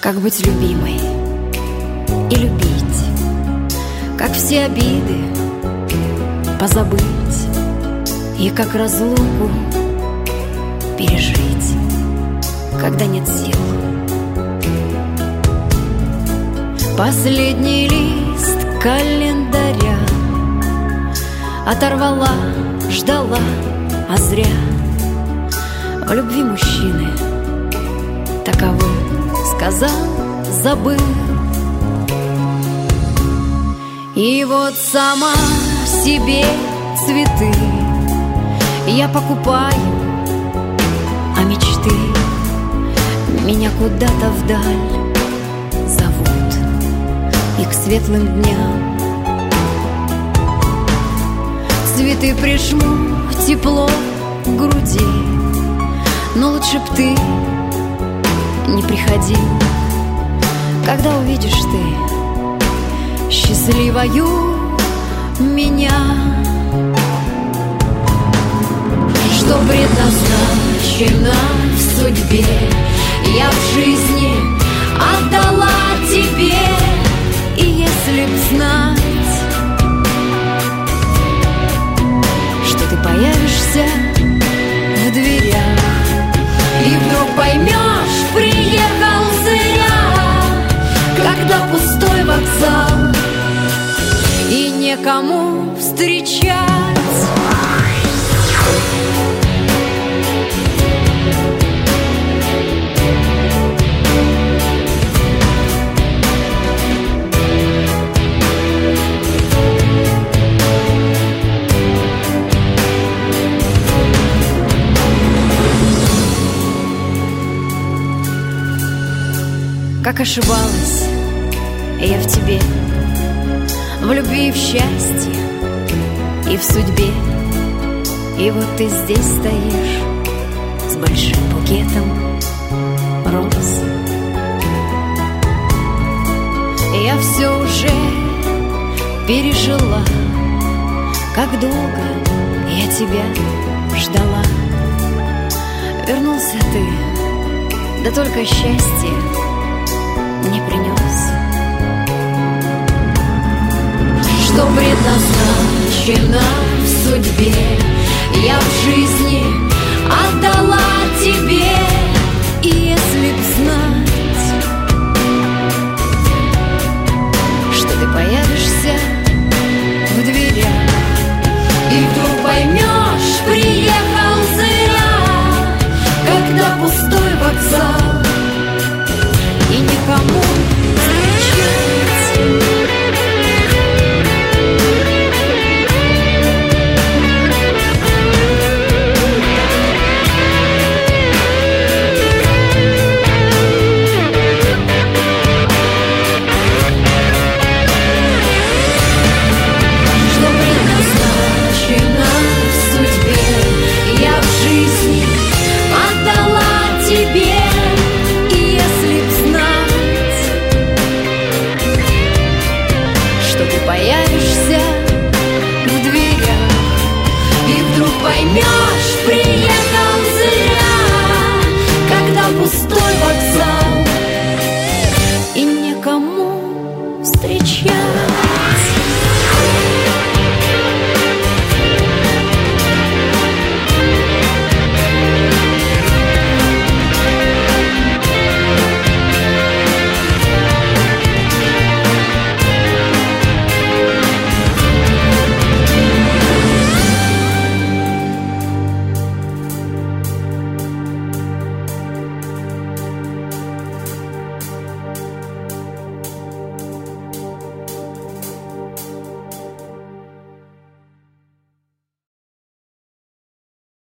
Как быть любимой и любить, как все обиды позабыть и как разлуку пережить, когда нет сил. Последний лист календаря оторвала, ждала, а зря. В любви мужчины таковы, сказал, забыл. И вот сама себе цветы я покупаю, а мечты меня куда-то вдаль зовут и к светлым дням. Цветы прижму тепло к груди, но лучше б ты не приходил, когда увидишь ты счастливою меня. Что предназначено в судьбе, я в жизни отдала тебе. И если б знать, что ты появишься в дверях, и вдруг поймешь, приехал зря, когда пустой вокзал и некому встречать. Как ошибалась я в тебе, в любви и в счастье, и в судьбе. И вот ты здесь стоишь с большим букетом роз. Я все уже пережила, как долго я тебя ждала. Вернулся ты, да только счастье не принес. Что предназначено в судьбе, я в жизни отдала тебе. И если б знать, что ты появишься в дверях, и вдруг поймешь, приехал зря, когда пустой вокзал и никому встречать. Появится